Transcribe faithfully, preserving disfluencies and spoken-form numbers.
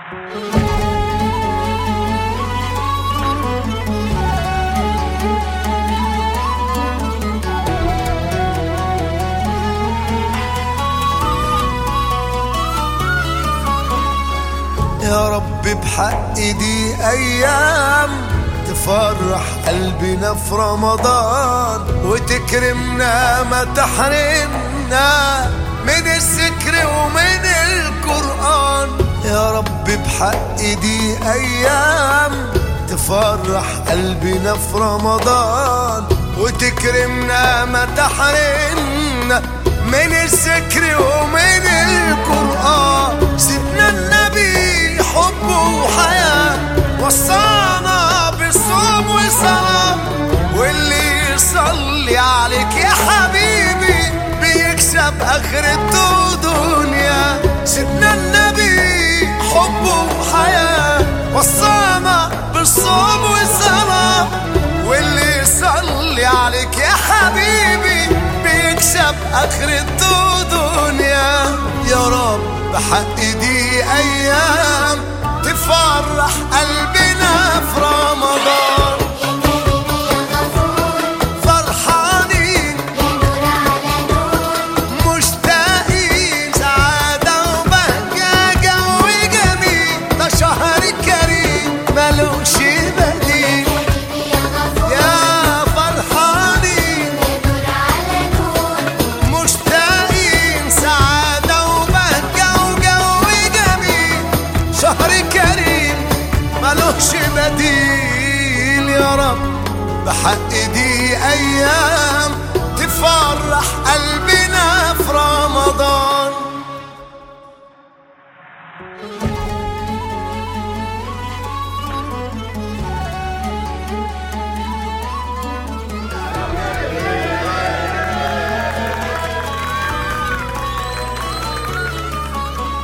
يا رب بحق دي أيام تفرح قلبنا في رمضان، وتكرمنا ما تحرمنا من الذكر ومن القرآن. يا رب بحق دي أيام تفرح قلبنا في رمضان، وتكرمنا ما تحرمنا من الذكر ومن القرآن. سيدنا النبي حب وحياة وصانا بالصوم والصلاة، واللي يصلي عليك يا حبيبي بيكسب آخرته ودنيا. سيدنا النبي حب وحياة وصانا بالصوم والصلاة، واللي يصلي عليك يا حبيبي بيكسب آخرته ودنيا. يا رب بحق دي أيام تفرح قلبنا في رمضان، فرحانين مشتاقين سعادة وبهجة جو جميل، ده شهر كريم ملوش بديل. يا فرحانين مشتاقين سعادة وبهجة وجو جميل، شهر كريم ملوش بديل. يا رب بحق دي أيام تفرح قلبنا في رمضان.